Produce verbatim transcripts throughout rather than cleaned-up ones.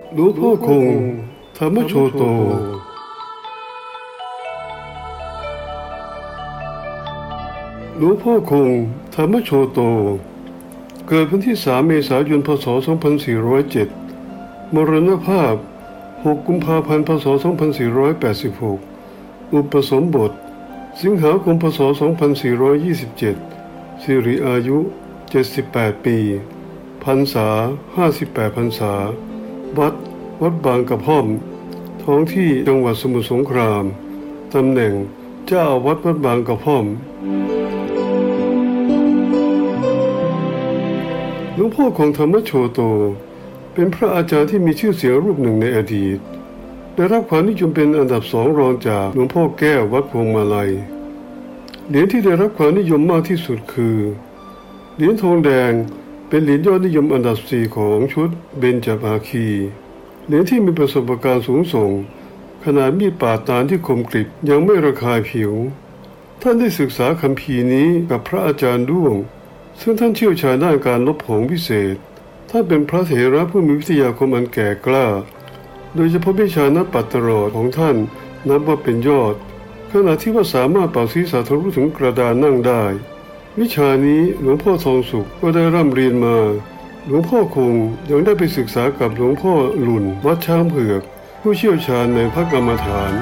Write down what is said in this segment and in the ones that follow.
หลวงพ่อคงธรรมโชโตหลวงพ่อคงธรรมโชโตเกิดวันที่สามเมษายนพ.ศ. สองพันสี่ร้อยเจ็ดมรณภาพหกกุมภาพันธ์พ.ศ. สองพันสี่ร้อยแปดสิบหกอุปสมบทสิงหาคมพ.ศ. สองพันสี่ร้อยยี่สิบเจ็ดสิริอายุเจ็ดสิบแปดปีพรรษาห้าสิบแปดพรรษาวัดวัดบางกระพ่อมท้องที่จังหวัดสมุทรสงครามตำแหน่งเจ้าอาวาสวัดบางกระพ่อมหลวงพ่อของธรรมโชโตเป็นพระอาจารย์ที่มีชื่อเสียงรูปหนึ่งในอดีตได้รับความนิยมเป็นอันดับสองรองจากหลวงพ่อแก้ววัดพวงมาลัยเหรียญที่ได้รับความนิยมมากที่สุดคือเหรียญทองแดงเป็นเหรียญยอดนิยมอันดับสี่ของชุดเบญจภาคีเหรียญที่มีประสบการณ์สูงส่งขนาดมีดปาดตาลที่คมกริบยังไม่ระคายผิวท่านได้ศึกษาคัมภีร์นี้กับพระอาจารย์ด้วงซึ่งท่านเชี่ยวชาญด้านการลบผงพิเศษท่านเป็นพระเถระผู้มีวิทยาคมอันแก่กล้าโดยเฉพาะวิชานักปัตตรอดของท่านนับว่าเป็นยอดขณะที่ว่าสามารถเป่าศีรษะทะลุถึงกระดานนั่งได้วิชานี้หลวงพ่อทองสุขก็ได้ร่ำเรียนมาหลวงพ่อคงยังได้ไปศึกษากับหลวงพ่อหลุ่นวัดช้างเผือกผู้เชี่ยวชาญในพระกรรมฐาน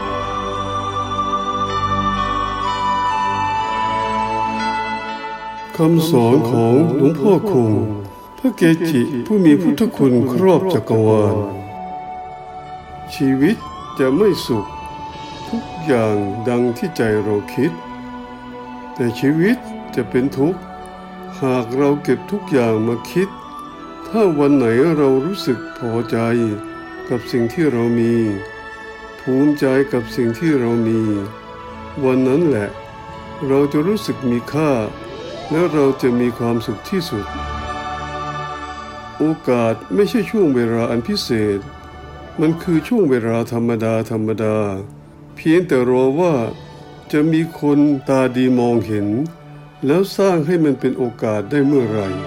คำสอนของหลวงพ่อคงพระเกจิผู้มีพุทธคุณครอบจักรวาลชีวิตจะไม่สุขทุกอย่างดังที่ใจเราคิดแต่ชีวิตจะเป็นทุกข์หากเราเก็บทุกอย่างมาคิดถ้าวันไหนเรารู้สึกพอใจกับสิ่งที่เรามีภูมิใจกับสิ่งที่เรามีวันนั้นแหละเราจะรู้สึกมีค่าและเราจะมีความสุขที่สุดโอกาสไม่ใช่ช่วงเวลาอันพิเศษมันคือช่วงเวลาธรรมดาธรรมดาเพียงแต่รอว่าจะมีคนตาดีมองเห็นแล้วสร้างให้มันเป็นโอกาสได้เมื่อไหร่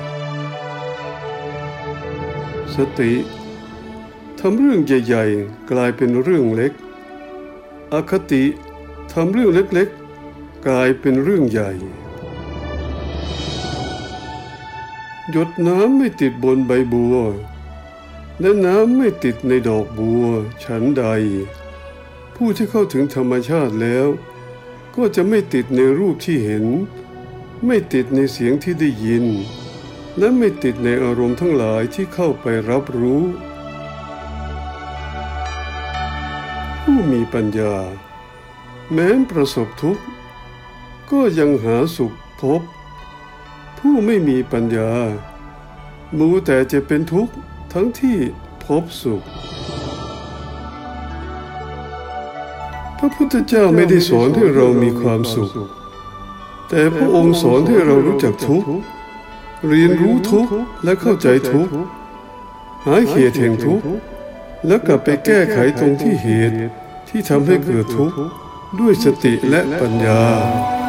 สติทำเรื่องใหญ่ๆกลายเป็นเรื่องเล็กอคติทำเรื่องเล็กๆกลายเป็นเรื่องใหญ่หยดน้ำไม่ติดบนใบบัวและน้ำไม่ติดในดอกบัวฉันใดผู้ที่เข้าถึงธรรมชาติแล้วก็จะไม่ติดในรูปที่เห็นไม่ติดในเสียงที่ได้ยินและไม่ติดในอารมณ์ทั้งหลายที่เข้าไปรับรู้ผู้มีปัญญาแม้ประสบทุกข์ก็ยังหาสุขพบผู้ไม่มีปัญญามัวแต่จะเป็นทุกข์ทั้งที่พบสุขพระพุทธเจ้าไม่ได้สอนให้เรามีความสุขแต่พระองค์สอนให้เรารู้จักทุกข์เรียนรู้ทุกข์และเข้าใจทุกข์หาเหตุแห่งทุกข์แล้วกลับไปแก้ไขตรงที่เหตุที่ทำให้เกิดทุกข์ด้วยสติและปัญญา